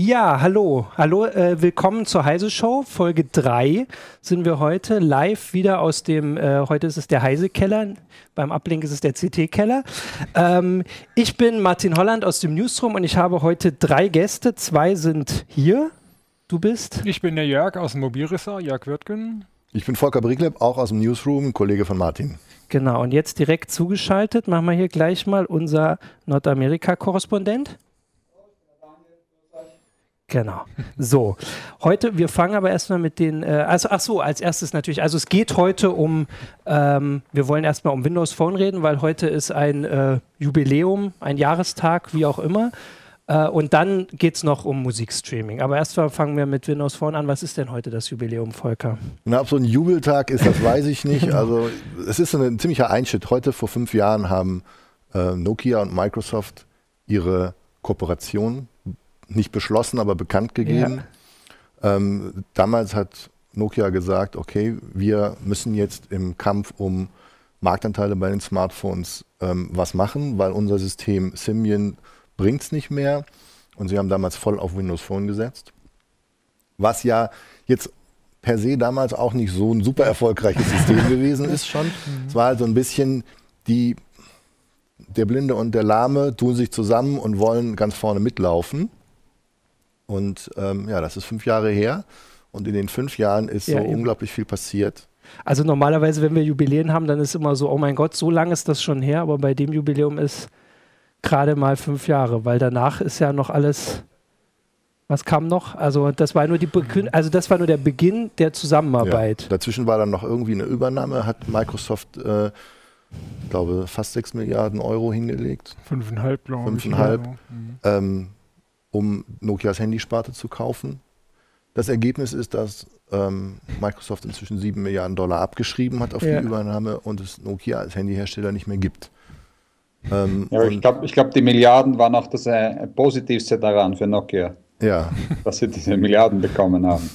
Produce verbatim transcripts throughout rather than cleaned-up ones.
Ja, hallo. Hallo, äh, willkommen zur Heise Show. Folge drei sind wir heute live wieder aus dem, äh, heute ist es der Heise Keller, beim Uplink ist es der C T Keller. Ähm, ich bin Martin Holland aus dem Newsroom und ich habe heute drei Gäste. Zwei sind hier. Du bist? Ich bin der Jörg aus dem Mobilressort, Jörg Wirtgen. Ich bin Volker Briegleb, auch aus dem Newsroom, Kollege von Martin. Genau, und jetzt direkt zugeschaltet, machen wir hier gleich mal unser Nordamerika-Korrespondent. Genau. So, heute, wir fangen aber erstmal mit den, äh, also ach so, als erstes natürlich, also es geht heute um, ähm, wir wollen erstmal um Windows Phone reden, weil heute ist ein äh, Jubiläum, ein Jahrestag, wie auch immer. Äh, und dann geht es noch um Musikstreaming. Aber erstmal fangen wir mit Windows Phone an. Was ist denn heute das Jubiläum, Volker? Na, ob so ein Jubeltag ist, das weiß ich nicht. Also es ist ein ziemlicher Einschnitt. Heute vor fünf Jahren haben äh, Nokia und Microsoft ihre Kooperation nicht beschlossen, aber bekannt gegeben. Ja. Ähm, damals hat Nokia gesagt, okay, wir müssen jetzt im Kampf um Marktanteile bei den Smartphones ähm, was machen, weil unser System Symbian bringt es nicht mehr. Und sie haben damals voll auf Windows Phone gesetzt. Was ja jetzt per se damals auch nicht so ein super erfolgreiches System gewesen ist schon. Mhm. Es war halt so ein bisschen die, der Blinde und der Lahme tun sich zusammen und wollen ganz vorne mitlaufen. Und ähm, ja, das ist fünf Jahre her. Und in den fünf Jahren ist ja, so eben unglaublich viel passiert. Also normalerweise, wenn wir Jubiläen haben, dann ist immer so, oh mein Gott, so lange ist das schon her. Aber bei dem Jubiläum ist gerade mal fünf Jahre, weil danach ist ja noch alles, was kam noch? Also das war nur die Be- also das war nur der Beginn der Zusammenarbeit. Ja, dazwischen war dann noch irgendwie eine Übernahme, hat Microsoft, äh, ich glaube, fast sechs Milliarden Euro hingelegt. Fünfeinhalb, glaube ich. Fünfeinhalb, mhm. ähm, um Nokias Handysparte zu kaufen. Das Ergebnis ist, dass ähm, Microsoft inzwischen sieben Milliarden Dollar abgeschrieben hat auf ja. die Übernahme und es Nokia als Handyhersteller nicht mehr gibt. Ähm, ja, ich glaube, ich glaub, die Milliarden waren auch das äh, Positivste daran für Nokia. Ja. Dass sie diese Milliarden bekommen haben.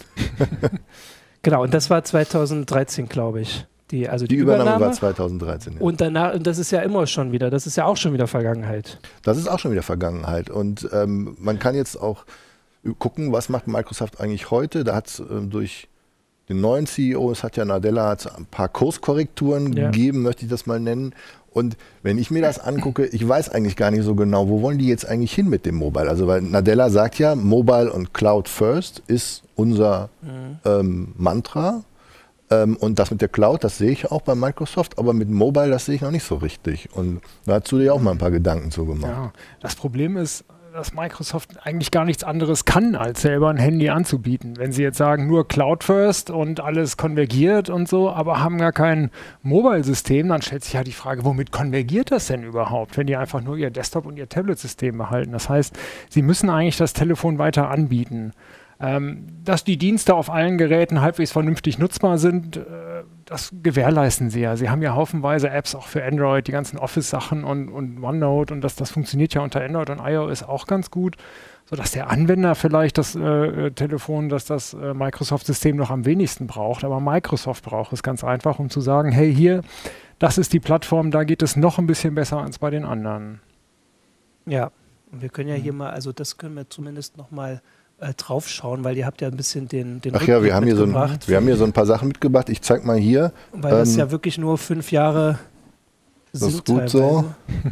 Genau, und das war zweitausenddreizehn, glaube ich. Die, also die, die Übernahme, Übernahme war zweitausenddreizehn. Ja. Und danach, und das ist ja immer schon wieder, das ist ja auch schon wieder Vergangenheit. Das ist auch schon wieder Vergangenheit. Und ähm, man kann jetzt auch gucken, was macht Microsoft eigentlich heute. Da hat es ähm, durch den neuen C E O, es hat ja Nadella hat's ein paar Kurskorrekturen ja. gegeben, möchte ich das mal nennen. Und wenn ich mir das angucke, ich weiß eigentlich gar nicht so genau, wo wollen die jetzt eigentlich hin mit dem Mobile? Also weil Nadella sagt ja, Mobile und Cloud First ist unser mhm. ähm, Mantra. Ähm, und das mit der Cloud, das sehe ich auch bei Microsoft, aber mit Mobile, das sehe ich noch nicht so richtig. Und da hast du dir auch mal ein paar Gedanken zu gemacht. Ja, das Problem ist, dass Microsoft eigentlich gar nichts anderes kann, als selber ein Handy anzubieten. Wenn sie jetzt sagen, nur Cloud First und alles konvergiert und so, aber haben gar kein Mobile-System, dann stellt sich ja die Frage, womit konvergiert das denn überhaupt, wenn die einfach nur ihr Desktop- und ihr Tablet-System behalten? Das heißt, sie müssen eigentlich das Telefon weiter anbieten. Ähm, dass die Dienste auf allen Geräten halbwegs vernünftig nutzbar sind, äh, das gewährleisten sie ja. Sie haben ja haufenweise Apps auch für Android, die ganzen Office-Sachen und, und OneNote und das, das funktioniert ja unter Android und iOS auch ganz gut, sodass der Anwender vielleicht das äh, Telefon, dass das äh, Microsoft-System noch am wenigsten braucht, aber Microsoft braucht es ganz einfach, um zu sagen, hey, hier, das ist die Plattform, da geht es noch ein bisschen besser als bei den anderen. Ja, und wir können ja hier mal, also das können wir zumindest noch mal Äh, draufschauen, weil ihr habt ja ein bisschen den, den Ach ja, wir haben, hier so ein, wir haben hier so ein paar Sachen mitgebracht. Ich zeig mal hier. Weil ähm, das ja wirklich nur fünf Jahre sind. Das ist gut so.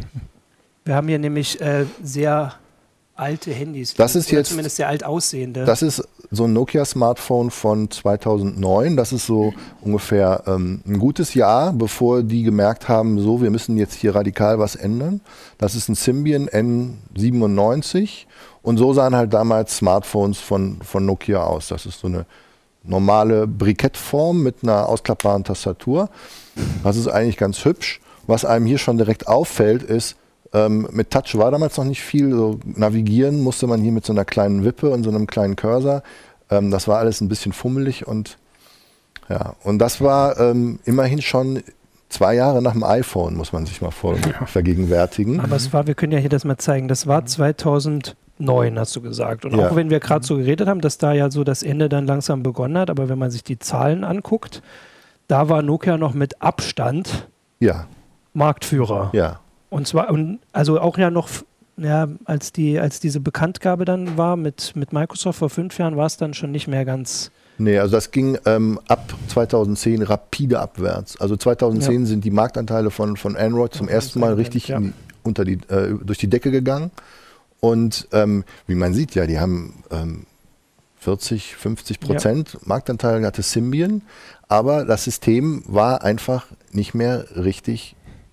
Wir haben hier nämlich äh, sehr alte Handys. Das ist jetzt zumindest sehr alt aussehende. Das ist so ein Nokia-Smartphone von zweitausendneun. Das ist so ungefähr ähm, ein gutes Jahr, bevor die gemerkt haben, so, wir müssen jetzt hier radikal was ändern. Das ist ein Symbian N siebenundneunzig. Und so sahen halt damals Smartphones von, von Nokia aus. Das ist so eine normale Brikettform mit einer ausklappbaren Tastatur. Das ist eigentlich ganz hübsch. Was einem hier schon direkt auffällt, ist, ähm, mit Touch war damals noch nicht viel. So navigieren musste man hier mit so einer kleinen Wippe und so einem kleinen Cursor. Ähm, das war alles ein bisschen fummelig. Und, ja. und das war ähm, immerhin schon zwei Jahre nach dem iPhone, muss man sich mal vor, ja. vergegenwärtigen. Aber es war, wir können ja hier das mal zeigen, das war zweitausendneun, hast du gesagt. Und ja. auch wenn wir gerade so geredet haben, dass da ja so das Ende dann langsam begonnen hat, aber wenn man sich die Zahlen anguckt, da war Nokia noch mit Abstand ja. Marktführer. Ja. Und zwar, und also auch ja noch ja, als, die, als diese Bekanntgabe dann war mit, mit Microsoft vor fünf Jahren, war es dann schon nicht mehr ganz... Nee, also das ging ähm, ab zweitauszehn rapide abwärts. Also zweitausendzehn ja. sind die Marktanteile von, von Android zum ja, ersten Mal richtig ja. in die, unter die, äh, durch die Decke gegangen. Und ähm, wie man sieht, ja, die haben ähm, vierzig, fünfzig Prozent ja. Marktanteil hatte Symbian, aber das System war einfach nicht mehr richtig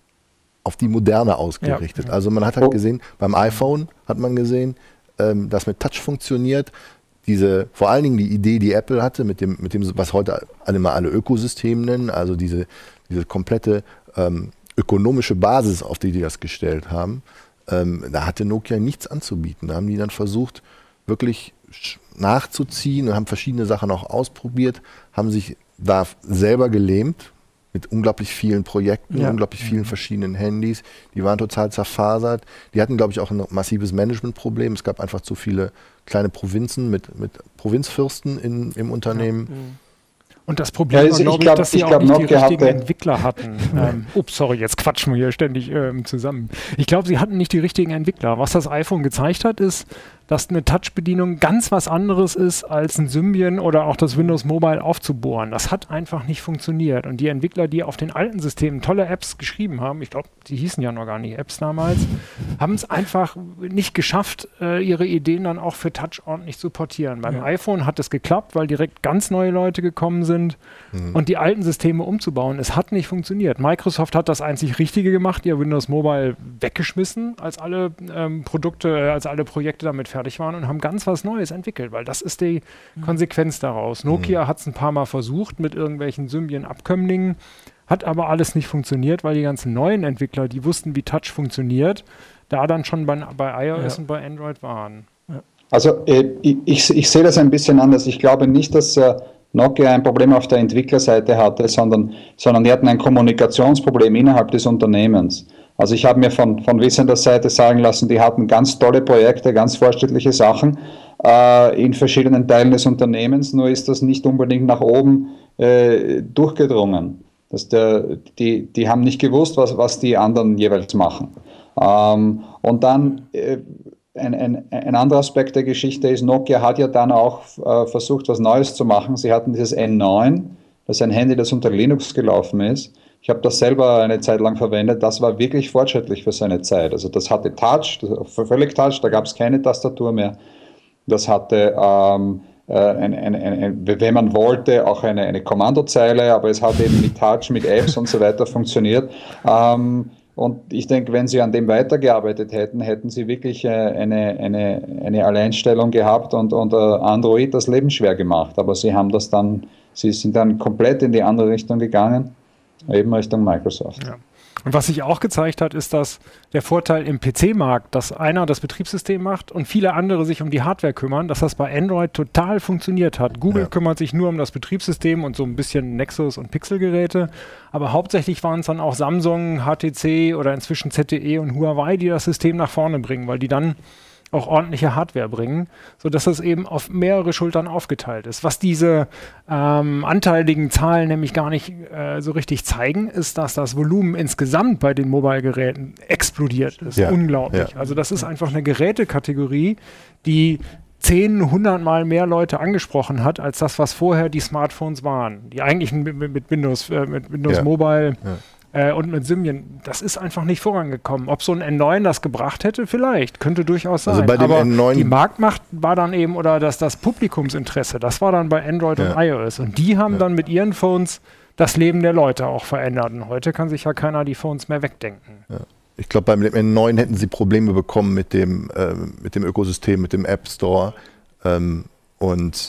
auf die Moderne ausgerichtet. Ja. Also man hat halt gesehen, beim iPhone hat man gesehen, ähm, dass mit Touch funktioniert. Diese, vor allen Dingen die Idee, die Apple hatte, mit dem, mit dem was heute alle mal alle Ökosystem nennen, also diese, diese komplette ähm, ökonomische Basis, auf die die das gestellt haben, ähm, da hatte Nokia nichts anzubieten. Da haben die dann versucht, wirklich nachzuziehen und haben verschiedene Sachen auch ausprobiert, haben sich da selber gelähmt mit unglaublich vielen Projekten, ja. unglaublich vielen mhm. verschiedenen Handys. Die waren total zerfasert. Die hatten, glaube ich, auch ein massives Managementproblem. Es gab einfach zu viele kleine Provinzen mit, mit Provinzfürsten in, im Unternehmen. Ja. Und das Problem ja, war, glaube ich, glaub, dass sie auch glaub, nicht Nokia die richtigen hatte. Entwickler hatten. ähm, ups, sorry, jetzt quatschen wir hier ständig ähm, zusammen. Ich glaube, sie hatten nicht die richtigen Entwickler. Was das iPhone gezeigt hat, ist, dass eine Touch-Bedienung ganz was anderes ist, als ein Symbian oder auch das Windows Mobile aufzubohren. Das hat einfach nicht funktioniert. Und die Entwickler, die auf den alten Systemen tolle Apps geschrieben haben, ich glaube, die hießen ja noch gar nicht Apps damals, haben es einfach nicht geschafft, äh, ihre Ideen dann auch für Touch ordentlich zu portieren. Beim ja. iPhone hat es geklappt, weil direkt ganz neue Leute gekommen sind mhm. und die alten Systeme umzubauen. Es hat nicht funktioniert. Microsoft hat das einzig Richtige gemacht, ihr Windows Mobile weggeschmissen, als alle ähm, Produkte, äh, als alle Projekte damit fertig waren und haben ganz was Neues entwickelt, weil das ist die mhm. Konsequenz daraus. Nokia mhm. hat es ein paar Mal versucht mit irgendwelchen Symbian-Abkömmlingen, hat aber alles nicht funktioniert, weil die ganzen neuen Entwickler, die wussten, wie Touch funktioniert, da dann schon bei, bei iOS ja. und bei Android waren. Ja. Also äh, ich, ich sehe das ein bisschen anders. Ich glaube nicht, dass äh, Nokia ein Problem auf der Entwicklerseite hatte, sondern, sondern die hatten ein Kommunikationsproblem innerhalb des Unternehmens. Also ich habe mir von, von wissender Seite sagen lassen, die hatten ganz tolle Projekte, ganz fortschrittliche Sachen äh, in verschiedenen Teilen des Unternehmens, nur ist das nicht unbedingt nach oben äh, durchgedrungen. Dass der, die, die haben nicht gewusst, was, was die anderen jeweils machen. Ähm, und dann äh, ein, ein, ein anderer Aspekt der Geschichte ist, Nokia hat ja dann auch äh, versucht, was Neues zu machen. Sie hatten dieses N neun, das ist ein Handy, das unter Linux gelaufen ist. Ich habe das selber eine Zeit lang verwendet. Das war wirklich fortschrittlich für seine Zeit. Also das hatte Touch, das völlig Touch, da gab es keine Tastatur mehr. Das hatte, ähm, äh, ein, ein, ein, wenn man wollte, auch eine, eine Kommandozeile, aber es hat eben mit Touch, mit Apps und so weiter funktioniert. Ähm, und ich denke, wenn sie an dem weitergearbeitet hätten, hätten sie wirklich äh, eine, eine, eine Alleinstellung gehabt und, und äh, Android das Leben schwer gemacht. Aber sie haben das dann, sie sind dann komplett in die andere Richtung gegangen. Eben Richtung Microsoft. Ja. Und was sich auch gezeigt hat, ist, dass der Vorteil im P C-Markt, dass einer das Betriebssystem macht und viele andere sich um die Hardware kümmern, dass das bei Android total funktioniert hat. Google ja. kümmert sich nur um das Betriebssystem und so ein bisschen Nexus- und Pixel-Geräte, aber hauptsächlich waren es dann auch Samsung, H T C oder inzwischen Z T E und Huawei, die das System nach vorne bringen, weil die dann auch ordentliche Hardware bringen, sodass das eben auf mehrere Schultern aufgeteilt ist. Was diese ähm, anteiligen Zahlen nämlich gar nicht äh, so richtig zeigen, ist, dass das Volumen insgesamt bei den Mobile-Geräten explodiert ist. Ja. Unglaublich. Ja. Also das ist einfach eine Gerätekategorie, die zehn, hundert Mal mehr Leute angesprochen hat, als das, was vorher die Smartphones waren. Die eigentlichen mit, mit Windows, äh, mit Windows ja. Mobile ja. und mit Symbian, das ist einfach nicht vorangekommen. Ob so ein N neun das gebracht hätte, vielleicht, könnte durchaus sein. Also bei dem aber N neun die Marktmacht war dann eben, oder das, das Publikumsinteresse, das war dann bei Android ja. und iOS. Und die haben ja. dann mit ihren Phones das Leben der Leute auch verändert. Und heute kann sich ja keiner die Phones mehr wegdenken. Ja. Ich glaube, beim N neun hätten sie Probleme bekommen mit dem, äh, mit dem Ökosystem, mit dem App Store. Ähm, und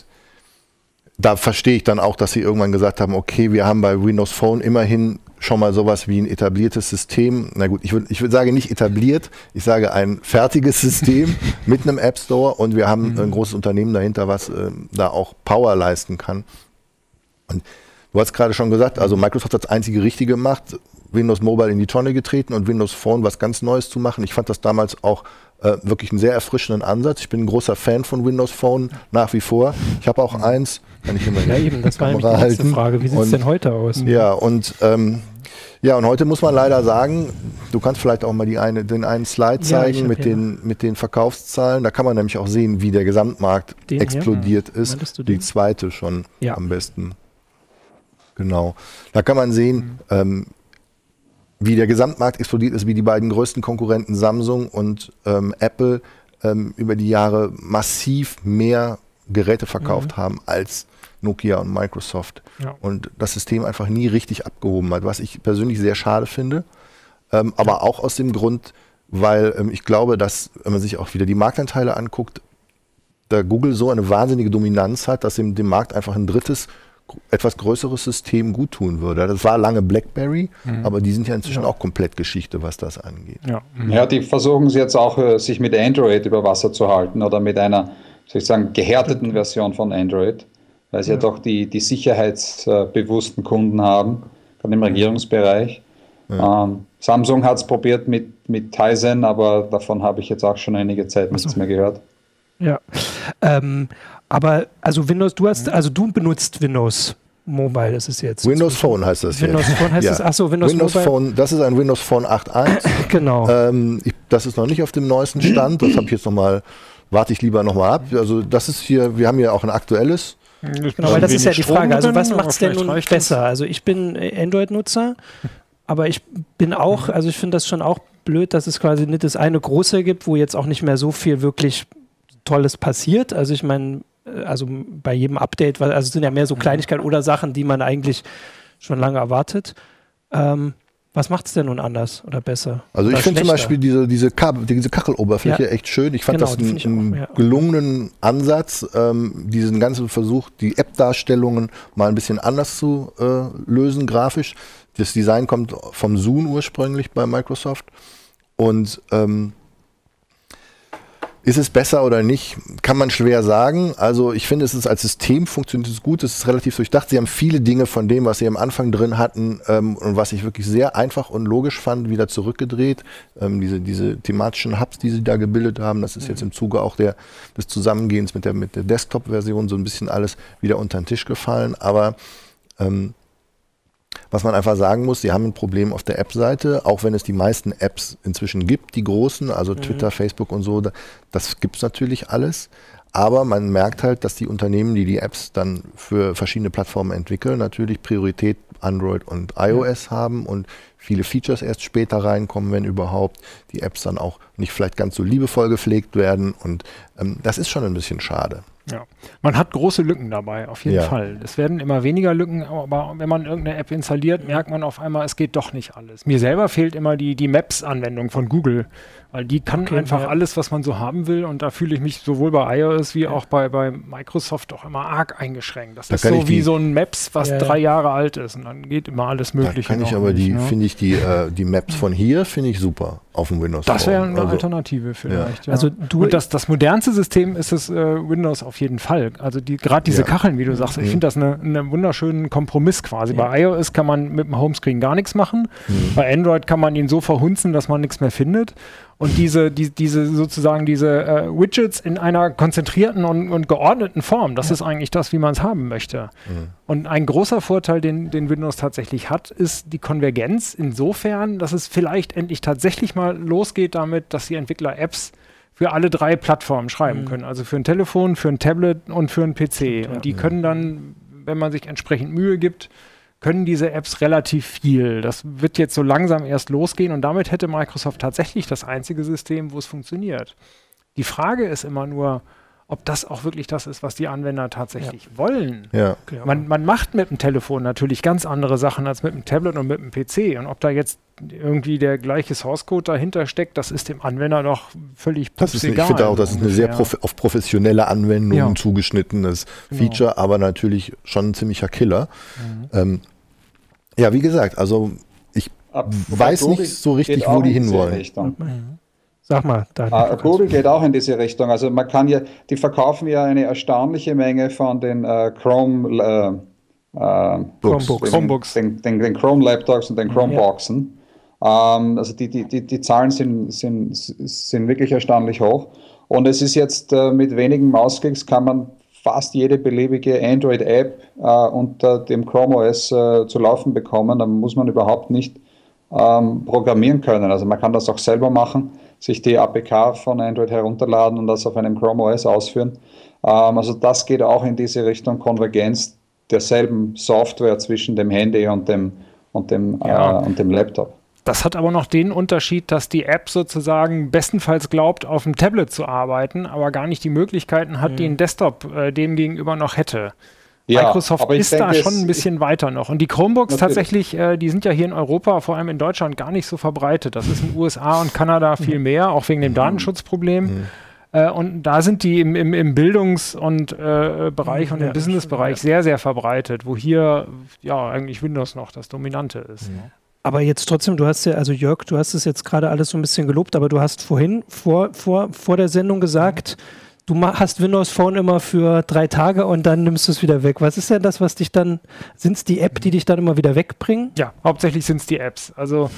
da verstehe ich dann auch, dass sie irgendwann gesagt haben, okay, wir haben bei Windows Phone immerhin schon mal sowas wie ein etabliertes System. Na gut, ich würde ich würd sagen, nicht etabliert, ich sage ein fertiges System mit einem App Store und wir haben mhm. ein großes Unternehmen dahinter, was äh, da auch Power leisten kann. Und du hast gerade schon gesagt, also Microsoft hat das einzige Richtige gemacht. Windows Mobile in die Tonne getreten und Windows Phone was ganz Neues zu machen. Ich fand das damals auch äh, wirklich einen sehr erfrischenden Ansatz. Ich bin ein großer Fan von Windows Phone nach wie vor. Ich habe auch eins, kann ich immer ja, eben, das war nämlich die nächste Frage. Wie sieht es denn heute aus? Ja, und ähm, ja, und heute muss man leider sagen, du kannst vielleicht auch mal die eine, den einen Slide zeigen ja, mit, den, mit den Verkaufszahlen. Da kann man nämlich auch sehen, wie der Gesamtmarkt den explodiert hier? ist. Die zweite schon ja. am besten. Genau. Da kann man sehen, mhm. ähm, wie der Gesamtmarkt explodiert ist, wie die beiden größten Konkurrenten Samsung und ähm, Apple ähm, über die Jahre massiv mehr Geräte verkauft mhm. haben als Nokia und Microsoft. Ja. Und das System einfach nie richtig abgehoben hat, was ich persönlich sehr schade finde. Ähm, aber ja. auch aus dem Grund, weil ähm, ich glaube, dass, wenn man sich auch wieder die Marktanteile anguckt, da Google so eine wahnsinnige Dominanz hat, dass ihm dem Markt einfach ein drittes, etwas größeres System gut tun würde. Das war lange BlackBerry, mhm. aber die sind ja inzwischen ja. auch komplett Geschichte, was das angeht. Ja, mhm. ja die versuchen sie jetzt auch, äh, sich mit Android über Wasser zu halten oder mit einer, soll ich sagen, gehärteten Version von Android, weil sie ja, ja doch die, die sicherheitsbewussten Kunden haben, gerade im Regierungsbereich. Ja. Ähm, Samsung hat es probiert mit, mit Tizen, aber davon habe ich jetzt auch schon einige Zeit nichts so. mehr gehört. Ja, ähm, aber also Windows, du hast, also du benutzt Windows Mobile, ist es jetzt. Windows Phone heißt das Windows jetzt. Phone heißt ja. es, achso, Windows, Windows Mobile. Phone, das ist ein Windows Phone acht Punkt eins. Genau. Ähm, ich, das ist noch nicht auf dem neuesten Stand, das habe ich jetzt nochmal, warte ich lieber nochmal ab. Also das ist hier, wir haben hier auch ein aktuelles. Genau, weil das ist ja die Frage, also was macht es denn nun besser? Also ich bin Android-Nutzer, aber ich bin auch, also ich finde das schon auch blöd, dass es quasi nicht das eine große gibt, wo jetzt auch nicht mehr so viel wirklich Tolles passiert. Also ich meine, also bei jedem Update, also es sind ja mehr so Kleinigkeiten oder Sachen, die man eigentlich schon lange erwartet. Ähm, was macht es denn nun anders oder besser? Also oder ich finde zum Beispiel diese, diese, Kabel, diese Kacheloberfläche ja. echt schön. Ich fand genau, das einen, einen auch, ja. gelungenen Ansatz, ähm, diesen ganzen Versuch, die App-Darstellungen mal ein bisschen anders zu äh, lösen, grafisch. Das Design kommt vom Zune ursprünglich bei Microsoft. Und ähm, ist es besser oder nicht, kann man schwer sagen. Also ich finde, es ist als System funktioniert es gut, es ist relativ durchdacht. Sie haben viele Dinge von dem, was sie am Anfang drin hatten ähm, und was ich wirklich sehr einfach und logisch fand, wieder zurückgedreht. Ähm, diese, diese thematischen Hubs, die sie da gebildet haben, das ist mhm. jetzt im Zuge auch der, des Zusammengehens mit der, mit der Desktop-Version so ein bisschen alles wieder unter den Tisch gefallen. Aber ähm, was man einfach sagen muss, sie haben ein Problem auf der App-Seite, auch wenn es die meisten Apps inzwischen gibt, die großen, also mhm. Twitter, Facebook und so, das gibt es natürlich alles. Aber man merkt halt, dass die Unternehmen, die die Apps dann für verschiedene Plattformen entwickeln, natürlich Priorität Android und iOS mhm. haben und viele Features erst später reinkommen, wenn überhaupt die Apps dann auch nicht vielleicht ganz so liebevoll gepflegt werden. Und ähm, das ist schon ein bisschen schade. Ja, man hat große Lücken dabei, auf jeden ja. Fall. Es werden immer weniger Lücken, aber wenn man irgendeine App installiert, merkt man auf einmal, es geht doch nicht alles. Mir selber fehlt immer die, die Maps-Anwendung von Google, weil die kann okay, einfach ja. alles, was man so haben will, und da fühle ich mich sowohl bei iOS wie ja. auch bei, bei Microsoft auch immer arg eingeschränkt. Das da ist so wie so ein Maps, was ja. drei Jahre alt ist, und dann geht immer alles Mögliche. Da kann ich aber nicht, die, ne? finde ich, die, äh, die Maps von hier, finde ich super auf dem Windows. Das wäre eine also, Alternative vielleicht. Ja. Ja. Also du und das, das modernste System ist es äh, Windows auf jeden Fall. Also die, gerade diese ja. Kacheln, wie du sagst, mhm. ich finde das einen eine wunderschönen Kompromiss quasi. Ja. Bei iOS kann man mit dem Homescreen gar nichts machen. Mhm. Bei Android kann man ihn so verhunzen, dass man nichts mehr findet. Und diese, die, diese sozusagen diese äh, Widgets in einer konzentrierten und, und geordneten Form, das ja. ist eigentlich das, wie man es haben möchte. Mhm. Und ein großer Vorteil, den, den Windows tatsächlich hat, ist die Konvergenz insofern, dass es vielleicht endlich tatsächlich mal losgeht damit, dass die Entwickler Apps für alle drei Plattformen schreiben mhm. können. Also für ein Telefon, für ein Tablet und für einen P C. Stimmt, und die ja. können dann, wenn man sich entsprechend Mühe gibt, können diese Apps relativ viel. Das wird jetzt so langsam erst losgehen, und damit hätte Microsoft tatsächlich das einzige System, wo es funktioniert. Die Frage ist immer nur, ob das auch wirklich das ist, was die Anwender tatsächlich ja. wollen. Ja. Man, man macht mit dem Telefon natürlich ganz andere Sachen als mit dem Tablet und mit dem P C. Und ob da jetzt irgendwie der gleiche Source-Code dahinter steckt, das ist dem Anwender doch völlig das ist, egal. Ich finde auch, das ist eine sehr prof- auf professionelle Anwendung ja. zugeschnittenes genau. Feature, aber natürlich schon ein ziemlicher Killer. Mhm. Ähm, ja, wie gesagt, also ich Ab, weiß Google nicht so richtig, wo die hinwollen. Mhm. Sag mal. Uh, Google geht auch in diese Richtung. Also man kann ja, die verkaufen ja eine erstaunliche Menge von den uh, Chrome uh, äh, Chromebooks. Chromebooks. Den, den, den Chrome-Laptops und den Chromeboxen. Ja. Ähm, also die, die, die, die Zahlen sind, sind, sind wirklich erstaunlich hoch. Und es ist jetzt äh, mit wenigen Mausklicks kann man fast jede beliebige Android-App äh, unter dem Chrome O S äh, zu laufen bekommen. Da muss man überhaupt nicht ähm, programmieren können. Also man kann das auch selber machen, sich die A P K von Android herunterladen und das auf einem Chrome O S ausführen. Ähm, also das geht auch in diese Richtung Konvergenz derselben Software zwischen dem Handy und dem, und dem, ja. äh, und dem Laptop. Das hat aber noch den Unterschied, dass die App sozusagen bestenfalls glaubt, auf dem Tablet zu arbeiten, aber gar nicht die Möglichkeiten hat, mhm. die ein Desktop äh, dem gegenüber noch hätte. Ja, Microsoft ist denke, da schon ein bisschen weiter noch. Und die Chromebooks natürlich. tatsächlich, äh, die sind ja hier in Europa, vor allem in Deutschland, gar nicht so verbreitet. Das ist in den U S A und Kanada viel mehr, auch wegen dem Datenschutzproblem. Mhm. Äh, und da sind die im, im, im Bildungs- und äh, Bereich mhm, und im ja, Business-Bereich ja. sehr, sehr verbreitet, wo hier ja eigentlich Windows noch das Dominante ist. Mhm. Aber jetzt trotzdem, du hast ja, also Jörg, du hast es jetzt gerade alles so ein bisschen gelobt, aber du hast vorhin, vor, vor, vor der Sendung gesagt, du hast Windows Phone immer für drei Tage und dann nimmst du es wieder weg. Was ist denn das, was dich dann, sind es die App, die dich dann immer wieder wegbringen? Ja, hauptsächlich sind es die Apps. Also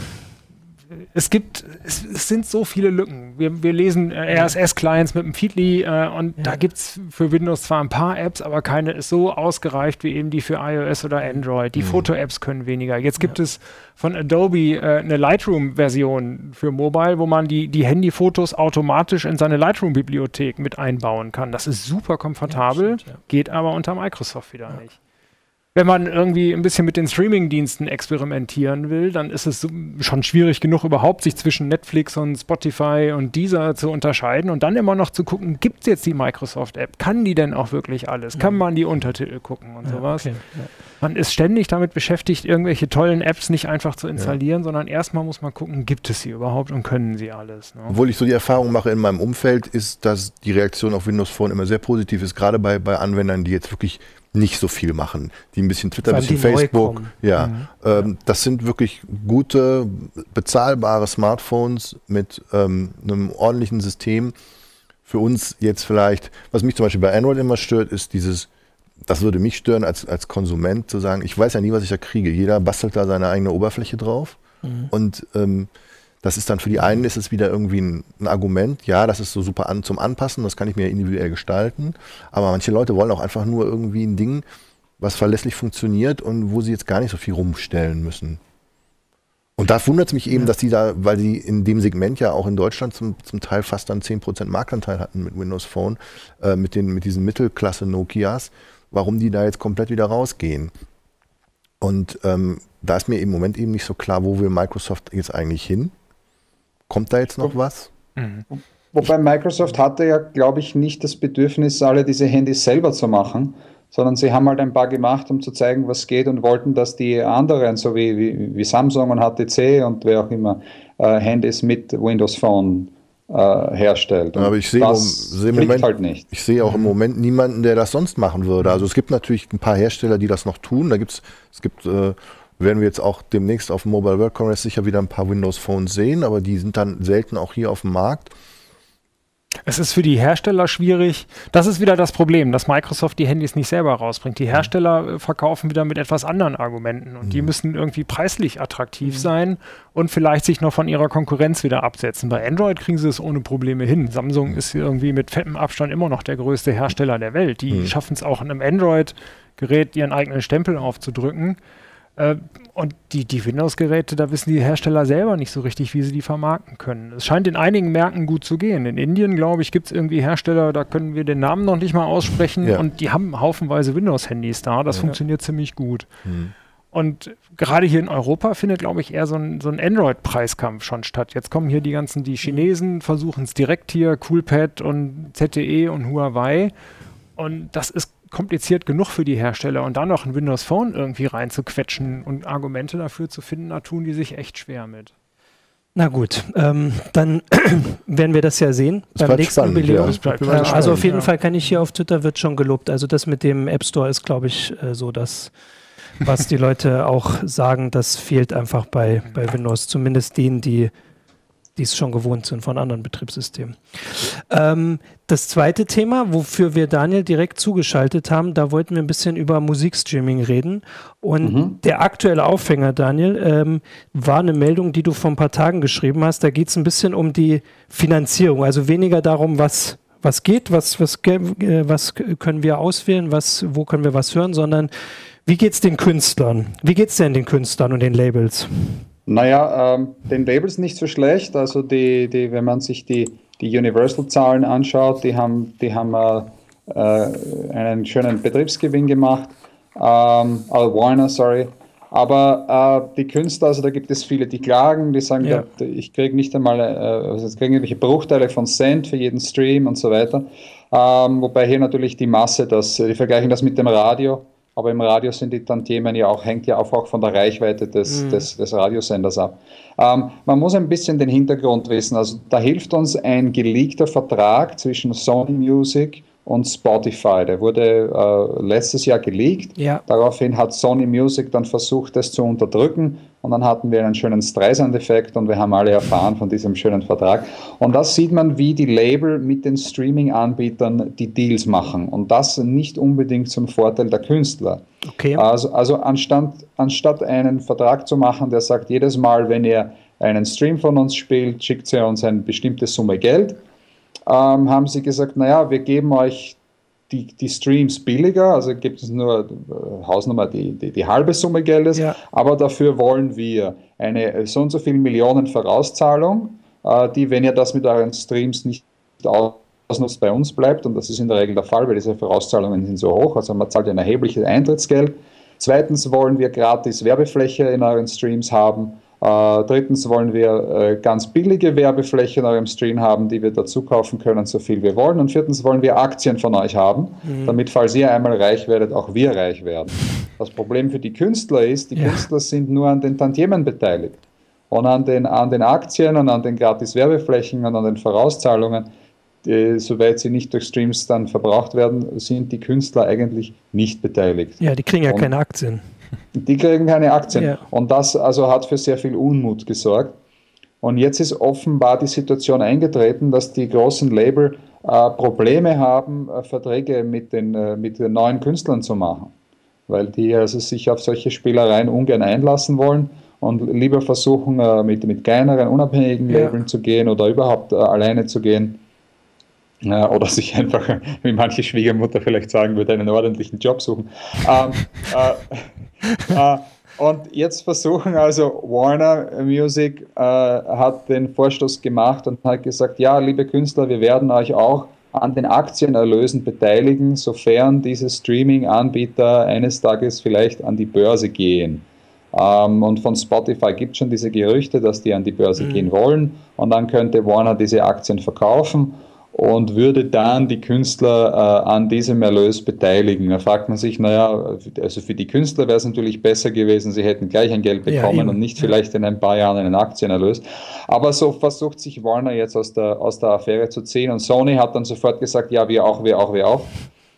es gibt, es, es sind so viele Lücken. Wir, wir lesen äh, R S S-Clients mit dem Feedly äh, und ja. da gibt es für Windows zwar ein paar Apps, aber keine ist so ausgereift wie eben die für iOS oder Android. Die mhm. Foto-Apps können weniger. Jetzt gibt ja. es von Adobe äh, eine Lightroom-Version für Mobile, wo man die, die Handyfotos automatisch in seine Lightroom-Bibliothek mit einbauen kann. Das ist super komfortabel, ja, stimmt, ja. geht aber unter Microsoft wieder ja. nicht. Wenn man irgendwie ein bisschen mit den Streaming-Diensten experimentieren will, dann ist es schon schwierig genug, überhaupt sich zwischen Netflix und Spotify und Deezer zu unterscheiden und dann immer noch zu gucken, gibt es jetzt die Microsoft-App? Kann die denn auch wirklich alles? Mhm. Kann man die Untertitel gucken und ja, sowas? Okay. Ja. Man ist ständig damit beschäftigt, irgendwelche tollen Apps nicht einfach zu installieren, ja. sondern erstmal muss man gucken, gibt es sie überhaupt und können sie alles? Ne? Obwohl ich so die Erfahrung mache in meinem Umfeld, ist, dass die Reaktion auf Windows Phone immer sehr positiv ist, gerade bei, bei Anwendern, die jetzt wirklich nicht so viel machen, die ein bisschen Twitter, ein bisschen Facebook, ja, mhm. ähm, das sind wirklich gute, bezahlbare Smartphones mit ähm, einem ordentlichen System. Für uns jetzt vielleicht, was mich zum Beispiel bei Android immer stört, ist dieses, das würde mich stören als, als Konsument zu sagen, ich weiß ja nie, was ich da kriege. Jeder bastelt da seine eigene Oberfläche drauf mhm. und ähm, das ist dann für die einen ist es wieder irgendwie ein, ein Argument, ja, das ist so super an, zum Anpassen, das kann ich mir individuell gestalten, aber manche Leute wollen auch einfach nur irgendwie ein Ding, was verlässlich funktioniert und wo sie jetzt gar nicht so viel rumstellen müssen. Und da wundert es mich eben, ja. dass die da, weil die in dem Segment ja auch in Deutschland zum, zum Teil fast dann zehn Prozent Marktanteil hatten mit Windows Phone, äh, mit, den, mit diesen Mittelklasse-Nokias, warum die da jetzt komplett wieder rausgehen. Und ähm, da ist mir im Moment eben nicht so klar, wo will Microsoft jetzt eigentlich hin? Kommt da jetzt noch was? Mhm. Wobei Microsoft hatte ja, glaube ich, nicht das Bedürfnis, alle diese Handys selber zu machen, sondern sie haben halt ein paar gemacht, um zu zeigen, was geht und wollten, dass die anderen, so wie, wie, wie Samsung und H T C und wer auch immer, äh, Handys mit Windows Phone äh, herstellt. Und aber ich sehe seh im Moment, halt nicht. Ich sehe auch im Moment niemanden, der das sonst machen würde. Also es gibt natürlich ein paar Hersteller, die das noch tun. Da gibt's, es gibt äh, werden wir jetzt auch demnächst auf dem Mobile World Congress sicher wieder ein paar Windows Phones sehen, aber die sind dann selten auch hier auf dem Markt. Es ist für die Hersteller schwierig. Das ist wieder das Problem, dass Microsoft die Handys nicht selber rausbringt. Die Hersteller äh, verkaufen wieder mit etwas anderen Argumenten und mhm. die müssen irgendwie preislich attraktiv mhm. sein und vielleicht sich noch von ihrer Konkurrenz wieder absetzen. Bei Android kriegen sie es ohne Probleme hin. Samsung mhm. ist irgendwie mit fettem Abstand immer noch der größte Hersteller der Welt. Die mhm. schaffen es auch in einem Android-Gerät ihren eigenen Stempel aufzudrücken. Und die, die Windows-Geräte, da wissen die Hersteller selber nicht so richtig, wie sie die vermarkten können. Es scheint in einigen Märkten gut zu gehen. In Indien, glaube ich, gibt es irgendwie Hersteller, da können wir den Namen noch nicht mal aussprechen ja. und die haben haufenweise Windows-Handys da. Das ja. funktioniert ziemlich gut. Mhm. Und gerade hier in Europa findet, glaube ich, eher so ein, so ein Android-Preiskampf schon statt. Jetzt kommen hier die ganzen, die Chinesen versuchen es direkt hier, Coolpad und Z T E und Huawei. Und das ist kompliziert genug für die Hersteller und dann noch ein Windows Phone irgendwie reinzuquetschen und Argumente dafür zu finden, da tun die sich echt schwer mit. Na gut, ähm, dann werden wir das ja sehen das beim nächsten Jubiläum. Ja. Äh, also auf jeden ja. Fall kann ich hier auf Twitter, wird schon gelobt. Also das mit dem App Store ist, glaube ich, äh, so das, was die Leute auch sagen, das fehlt einfach bei, bei Windows, zumindest denen, die die es schon gewohnt sind von anderen Betriebssystemen. Ähm, das zweite Thema, wofür wir Daniel direkt zugeschaltet haben, da wollten wir ein bisschen über Musikstreaming reden. Und mhm. der aktuelle Aufhänger, Daniel, ähm, war eine Meldung, die du vor ein paar Tagen geschrieben hast. Da geht es ein bisschen um die Finanzierung, also weniger darum, was, was geht, was, was, äh, was können wir auswählen, was, wo können wir was hören, sondern wie geht es den Künstlern? Wie geht es denn den Künstlern und den Labels? Naja, ähm, den Labels nicht so schlecht. Also die, die, wenn man sich die, die Universal-Zahlen anschaut, die haben, die haben äh, einen schönen Betriebsgewinn gemacht. Ähm, also Warner, sorry. Aber äh, die Künstler, also da gibt es viele, die klagen, die sagen, ja. da, ich kriege nicht einmal, äh, also ich kriege irgendwelche Bruchteile von Cent für jeden Stream und so weiter. Ähm, wobei hier natürlich die Masse, das, die vergleichen das mit dem Radio. Aber im Radio sind die Tantiemen ja auch, hängt ja auch, auch von der Reichweite des, mhm. des, des Radiosenders ab. Ähm, man muss ein bisschen den Hintergrund wissen. Also da hilft uns ein geleakter Vertrag zwischen Sony Music und Spotify. Der wurde äh, letztes Jahr geleakt. Ja. Daraufhin hat Sony Music dann versucht, das zu unterdrücken. Und dann hatten wir einen schönen Streisand-Effekt und wir haben alle erfahren von diesem schönen Vertrag. Und das sieht man, wie die Label mit den Streaming-Anbietern die Deals machen. Und das nicht unbedingt zum Vorteil der Künstler. Okay. Also, also anstatt, anstatt einen Vertrag zu machen, der sagt, jedes Mal, wenn ihr einen Stream von uns spielt, schickt ihr uns eine bestimmte Summe Geld, ähm, haben sie gesagt, naja, wir geben euch Die, die Streams billiger, also gibt es nur äh, Hausnummer die, die, die halbe Summe Geldes, ja. aber dafür wollen wir eine so und so viel Millionen Vorauszahlung, äh, die, wenn ihr das mit euren Streams nicht ausnutzt, bei uns bleibt, und das ist in der Regel der Fall, weil diese Vorauszahlungen sind so hoch, also man zahlt ein erhebliches Eintrittsgeld. Zweitens wollen wir gratis Werbefläche in euren Streams haben. Uh, drittens wollen wir uh, ganz billige Werbefläche in eurem Stream haben, die wir dazu kaufen können, so viel wir wollen. Und viertens wollen wir Aktien von euch haben, mhm. damit, falls ihr einmal reich werdet, auch wir reich werden. Das Problem für die Künstler ist, die ja. Künstler sind nur an den Tantiemen beteiligt. Und an den, an den Aktien und an den gratis Werbeflächen und an den Vorauszahlungen, die, soweit sie nicht durch Streams dann verbraucht werden, sind die Künstler eigentlich nicht beteiligt. Ja, die kriegen ja und keine Aktien. Die kriegen keine Aktien. Ja. Und das also hat für sehr viel Unmut gesorgt. Und jetzt ist offenbar die Situation eingetreten, dass die großen Label äh, Probleme haben, äh, Verträge mit den, äh, mit den neuen Künstlern zu machen. Weil die also sich auf solche Spielereien ungern einlassen wollen und lieber versuchen, äh, mit, mit kleineren, unabhängigen ja. Labeln zu gehen oder überhaupt äh, alleine zu gehen. Äh, oder sich einfach, wie manche Schwiegermutter vielleicht sagen würde, einen ordentlichen Job suchen. Ähm, äh, Uh, und jetzt versuchen also Warner Music uh, hat den Vorstoß gemacht und hat gesagt, ja, liebe Künstler, wir werden euch auch an den Aktienerlösen beteiligen, sofern diese Streaming-Anbieter eines Tages vielleicht an die Börse gehen. Um, und von Spotify gibt es schon diese Gerüchte, dass die an die Börse mhm. gehen wollen, und dann könnte Warner diese Aktien verkaufen und würde dann die Künstler äh, an diesem Erlös beteiligen. Da fragt man sich, naja, also für die Künstler wäre es natürlich besser gewesen, sie hätten gleich ein Geld bekommen ja, und nicht vielleicht in ein paar Jahren einen Aktienerlös. Aber so versucht sich Warner jetzt aus der, aus der Affäre zu ziehen, und Sony hat dann sofort gesagt, ja, wir auch, wir auch, wir auch.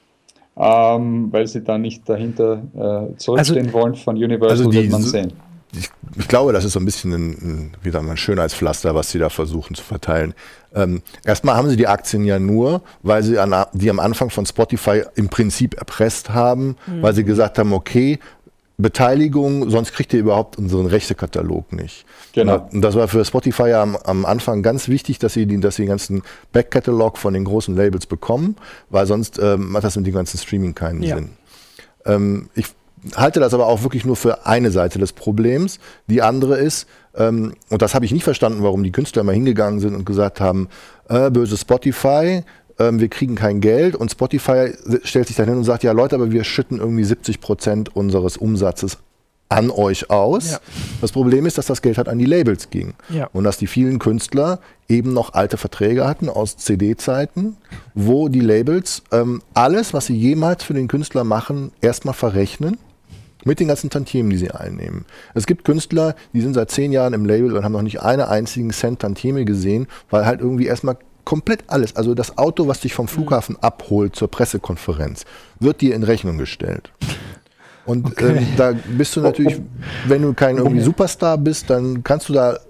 Ähm, weil sie dann nicht dahinter äh, zurückstehen also, wollen. Von Universal also die, wird man sehen. Ich, ich glaube, das ist so ein bisschen ein, ein, wieder mal ein Schönheitspflaster, was sie da versuchen zu verteilen. Ähm, erstmal haben sie die Aktien ja nur, weil sie an, die am Anfang von Spotify im Prinzip erpresst haben, mhm. weil sie gesagt haben, okay, Beteiligung, sonst kriegt ihr überhaupt unseren Rechtekatalog nicht. Genau. Und das war für Spotify ja am, am Anfang ganz wichtig, dass sie, die, dass sie den ganzen Backkatalog von den großen Labels bekommen, weil sonst ähm, macht das mit dem ganzen Streaming keinen ja. Sinn. Ähm, ich halte das aber auch wirklich nur für eine Seite des Problems. Die andere ist, ähm, und das habe ich nicht verstanden, warum die Künstler immer hingegangen sind und gesagt haben, äh, böse Spotify, äh, wir kriegen kein Geld, und Spotify stellt sich dann hin und sagt, ja Leute, aber wir schütten irgendwie siebzig Prozent unseres Umsatzes an euch aus. Ja. Das Problem ist, dass das Geld halt an die Labels ging. Ja. Und dass die vielen Künstler eben noch alte Verträge hatten aus C D-Zeiten, wo die Labels ähm, alles, was sie jemals für den Künstler machen, erstmal verrechnen mit den ganzen Tantiemen, die sie einnehmen. Es gibt Künstler, die sind seit zehn Jahren im Label und haben noch nicht einen einzigen Cent Tantieme gesehen, weil halt irgendwie erstmal komplett alles, also das Auto, was dich vom Flughafen mhm. abholt zur Pressekonferenz, wird dir in Rechnung gestellt. Und okay. ähm, da bist du natürlich, wenn du kein irgendwie Superstar bist, dann kannst du da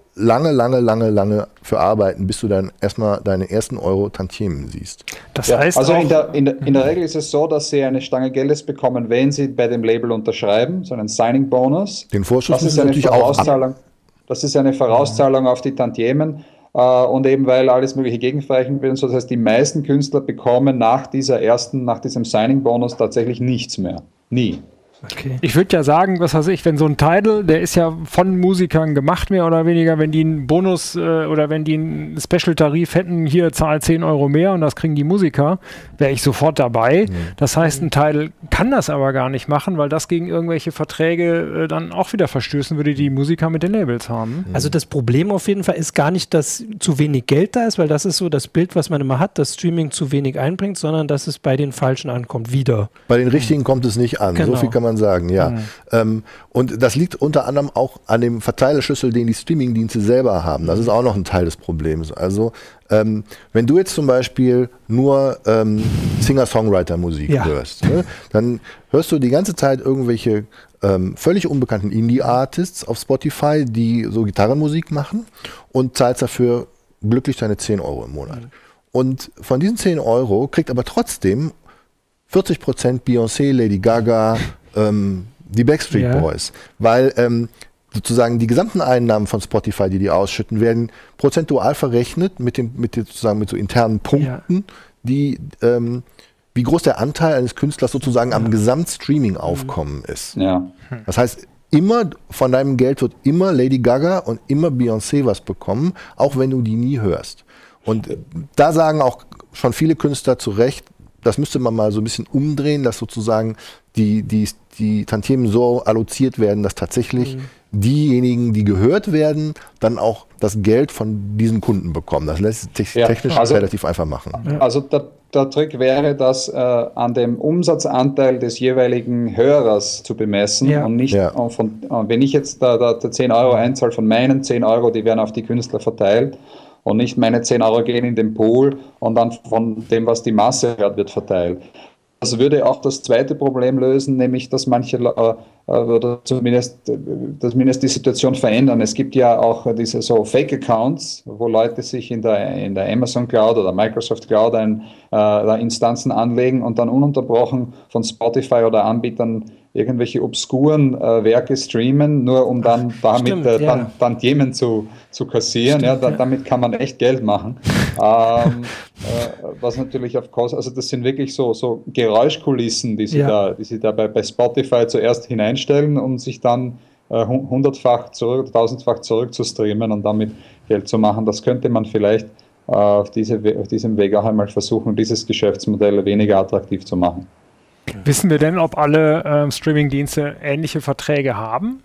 lange, lange, lange, lange für arbeiten, bis du dann erstmal deine ersten Euro Tantiemen siehst. Das ja, heißt also auch, in, der, in, der, in der Regel ist es so, dass sie eine Stange Geldes bekommen, wenn sie bei dem Label unterschreiben, so einen Signing-Bonus. Den Vorschuss das ist müssen eine natürlich auch Vorauszahlung. Das ist eine Vorauszahlung auf die Tantiemen. Uh, und eben weil alles mögliche gegenverrechnet wird. Das heißt, die meisten Künstler bekommen nach dieser ersten, nach diesem Signing-Bonus tatsächlich nichts mehr. Nie. Okay. Ich würde ja sagen, was weiß ich, wenn so ein Tidal, der ist ja von Musikern gemacht, mehr oder weniger, wenn die einen Bonus äh, oder wenn die einen Special-Tarif hätten, hier zahlt zehn Euro mehr und das kriegen die Musiker, wäre ich sofort dabei. Mhm. Das heißt, ein Tidal kann das aber gar nicht machen, weil das gegen irgendwelche Verträge äh, dann auch wieder verstößen würde, die Musiker mit den Labels haben. Also das Problem auf jeden Fall ist gar nicht, dass zu wenig Geld da ist, weil das ist so das Bild, was man immer hat, dass Streaming zu wenig einbringt, sondern dass es bei den Falschen ankommt, wieder. Bei den Richtigen mhm. kommt es nicht an, genau. So viel kann man sagen, ja. Mhm. Ähm, und das liegt unter anderem auch an dem Verteilerschlüssel, den die Streamingdienste selber haben. Das ist auch noch ein Teil des Problems. Also ähm, wenn du jetzt zum Beispiel nur ähm, Singer-Songwriter-Musik ja. hörst, ne, dann hörst du die ganze Zeit irgendwelche ähm, völlig unbekannten Indie-Artists auf Spotify, die so Gitarrenmusik machen und zahlst dafür glücklich deine zehn Euro im Monat. Mhm. Und von diesen zehn Euro kriegt aber trotzdem vierzig Prozent Beyoncé, Lady Gaga, ähm, die Backstreet ja. Boys, weil ähm, sozusagen die gesamten Einnahmen von Spotify, die die ausschütten, werden prozentual verrechnet mit dem, mit den, sozusagen mit so internen Punkten, ja. die ähm, wie groß der Anteil eines Künstlers sozusagen ja. am Gesamtstreaming-Aufkommen ist. Ja. Das heißt, immer von deinem Geld wird immer Lady Gaga und immer Beyoncé was bekommen, auch wenn du die nie hörst. Und da sagen auch schon viele Künstler zu Recht, das müsste man mal so ein bisschen umdrehen, dass sozusagen die, die, die Tantiemen so alloziert werden, dass tatsächlich mhm. diejenigen, die gehört werden, dann auch das Geld von diesen Kunden bekommen. Das lässt sich ja, technisch also, relativ einfach machen. Also der, der Trick wäre, das äh, an dem Umsatzanteil des jeweiligen Hörers zu bemessen ja. und nicht ja. von, wenn ich jetzt da, da, da zehn Euro einzahle von meinen zehn Euro, die werden auf die Künstler verteilt. Und nicht meine zehn Euro gehen in den Pool und dann von dem, was die Masse hört, wird verteilt. Das würde auch das zweite Problem lösen, nämlich dass manche äh, oder zumindest, äh, zumindest die Situation verändern. Es gibt ja auch diese so Fake-Accounts, wo Leute sich in der, in der Amazon Cloud oder Microsoft Cloud ein, äh, Instanzen anlegen und dann ununterbrochen von Spotify oder Anbietern irgendwelche obskuren äh, Werke streamen, nur um dann damit Stimmt, äh, ja. Tantiemen zu, zu kassieren. Stimmt, ja, da, ja. Damit kann man echt Geld machen. ähm, äh, was natürlich auf Kosten, also das sind wirklich so, so Geräuschkulissen, die sie ja. da, die sie da bei, bei Spotify zuerst hineinstellen, um sich dann äh, hundertfach zurück, tausendfach zurück zu streamen und damit Geld zu machen. Das könnte man vielleicht äh, auf, diese, auf diesem Weg auch einmal versuchen, dieses Geschäftsmodell weniger attraktiv zu machen. Wissen wir denn, ob alle ähm, Streaming-Dienste ähnliche Verträge haben?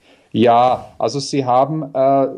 Ja, also sie haben, äh,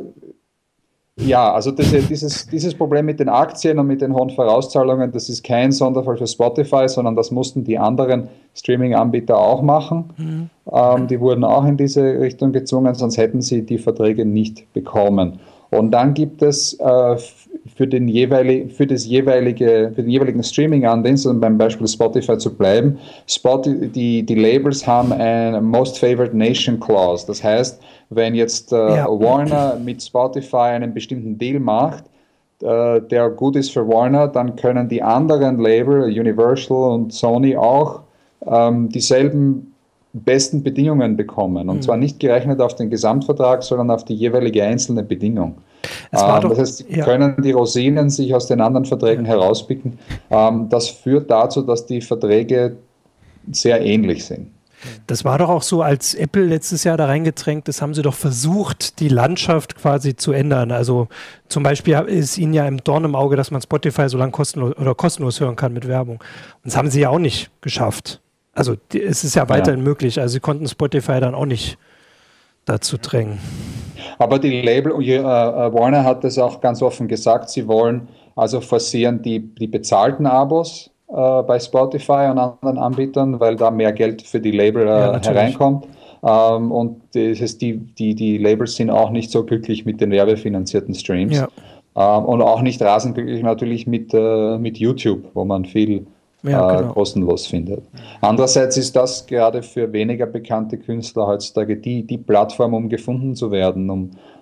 ja, also das, dieses, dieses Problem mit den Aktien und mit den hohen Vorauszahlungen, das ist kein Sonderfall für Spotify, sondern das mussten die anderen Streaming-Anbieter auch machen. Mhm. Ähm, die wurden auch in diese Richtung gezwungen, sonst hätten sie die Verträge nicht bekommen. Und dann gibt es äh, für, den jeweilig, für, das jeweilige, für den jeweiligen Streaming-Anbieter, um beim Beispiel Spotify zu bleiben, Spotify, die, die Labels haben eine Most Favored Nation Clause. Das heißt, wenn jetzt äh, ja. Warner mit Spotify einen bestimmten Deal macht, äh, der gut ist für Warner, dann können die anderen Label, Universal und Sony auch, ähm, dieselben besten Bedingungen bekommen. Und mhm. zwar nicht gerechnet auf den Gesamtvertrag, sondern auf die jeweilige einzelne Bedingung. Es war ähm, doch, das heißt, sie ja. können die Rosinen sich aus den anderen Verträgen ja. herauspicken. Ähm, das führt dazu, dass die Verträge sehr ähnlich sind. Das war doch auch so, als Apple letztes Jahr da reingedrängt ist, haben sie doch versucht, die Landschaft quasi zu ändern. Also zum Beispiel ist ihnen ja im Dorn im Auge, dass man Spotify so lange kostenlos oder kostenlos hören kann mit Werbung. Und das haben sie ja auch nicht geschafft. Also die, es ist ja weiterhin ja. möglich. Also sie konnten Spotify dann auch nicht dazu drängen. Aber die Label, uh, Warner hat das auch ganz offen gesagt, sie wollen also forcieren die, die bezahlten Abos uh, bei Spotify und anderen Anbietern, weil da mehr Geld für die Label uh, ja, hereinkommt. Um, und das heißt, die, die, die Labels sind auch nicht so glücklich mit den werbefinanzierten Streams. Ja. Um, und auch nicht rasend glücklich natürlich mit, uh, mit YouTube, wo man viel Ja, genau. äh, kostenlos findet. Andererseits ist das gerade für weniger bekannte Künstler heutzutage die, die Plattform, um gefunden zu werden, um,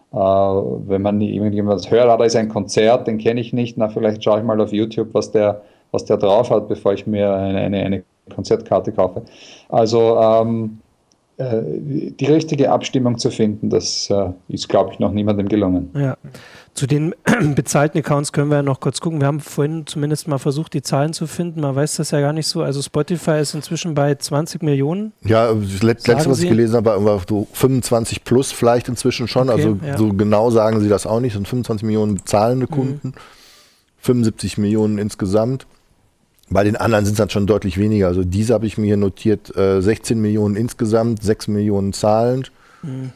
Äh, wenn man irgendjemand hört, ah, da ist ein Konzert, den kenne ich nicht, na vielleicht schaue ich mal auf YouTube, was der, was der drauf hat, bevor ich mir eine, eine, eine Konzertkarte kaufe. Also ähm, äh, die richtige Abstimmung zu finden, das äh, ist, glaube ich, noch niemandem gelungen. Ja. Zu den bezahlten Accounts können wir ja noch kurz gucken. Wir haben vorhin zumindest mal versucht, die Zahlen zu finden. Man weiß das ja gar nicht so. Also Spotify ist inzwischen bei zwanzig Millionen. Ja, das letzte, was ich gelesen habe, war so fünfundzwanzig plus vielleicht inzwischen schon. Okay, also ja. So genau sagen sie das auch nicht. Es sind fünfundzwanzig Millionen zahlende Kunden, mhm. fünfundsiebzig Millionen insgesamt. Bei den anderen sind es dann schon deutlich weniger. Also diese habe ich mir hier notiert, äh, sechzehn Millionen insgesamt, sechs Millionen zahlend. Mhm.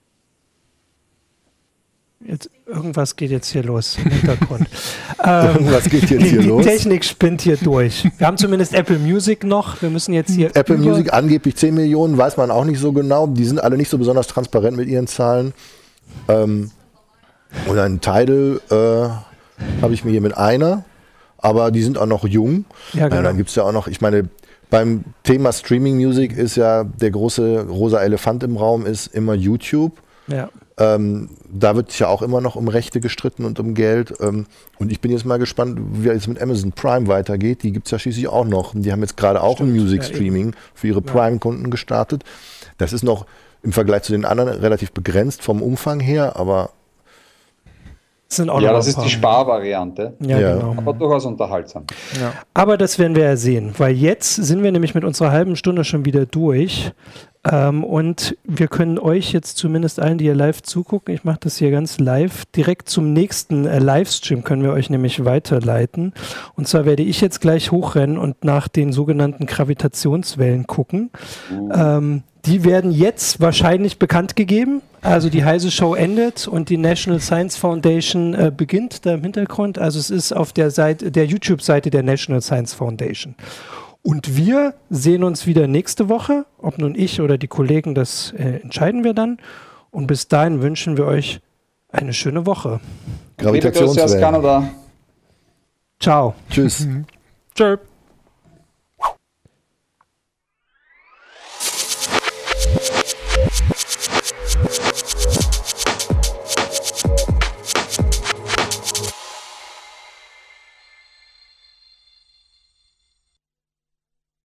Jetzt, irgendwas geht jetzt hier los im Hintergrund. ähm, irgendwas geht jetzt die, hier die los. Die Technik spinnt hier durch. Wir haben zumindest Apple Music noch. Wir müssen jetzt hier. Apple Music angeblich zehn Millionen, weiß man auch nicht so genau. Die sind alle nicht so besonders transparent mit ihren Zahlen. Ähm, und ein Tidal äh, habe ich mir hier mit einer, aber die sind auch noch jung. Ja, genau. äh, dann gibt es ja auch noch, ich meine, beim Thema Streaming Music ist ja der große rosa Elefant im Raum, ist immer YouTube. Ja. Ähm, da wird ja auch immer noch um Rechte gestritten und um Geld. Ähm, und ich bin jetzt mal gespannt, wie es mit Amazon Prime weitergeht. Die gibt es ja schließlich auch noch. Und die haben jetzt gerade auch ein Music Streaming ja, für ihre Prime-Kunden gestartet. Das ist noch im Vergleich zu den anderen relativ begrenzt vom Umfang her, aber Sind auch ja, das ist die Sparvariante. Ja, ja. Genau. Aber durchaus unterhaltsam. Ja. Aber das werden wir ja sehen, weil jetzt sind wir nämlich mit unserer halben Stunde schon wieder durch. Ähm, und wir können euch jetzt zumindest allen, die hier live zugucken, ich mache das hier ganz live, direkt zum nächsten äh, Livestream können wir euch nämlich weiterleiten. Und zwar werde ich jetzt gleich hochrennen und nach den sogenannten Gravitationswellen gucken. Uh. Ähm, die werden jetzt wahrscheinlich bekannt gegeben. Also die Heise Show endet und die National Science Foundation äh, beginnt da im Hintergrund. Also es ist auf der Seite, der YouTube-Seite der National Science Foundation. Und wir sehen uns wieder nächste Woche. Ob nun ich oder die Kollegen, das äh, entscheiden wir dann. Und bis dahin wünschen wir euch eine schöne Woche. Gravitationswellen. Ciao. Tschüss. Tschö.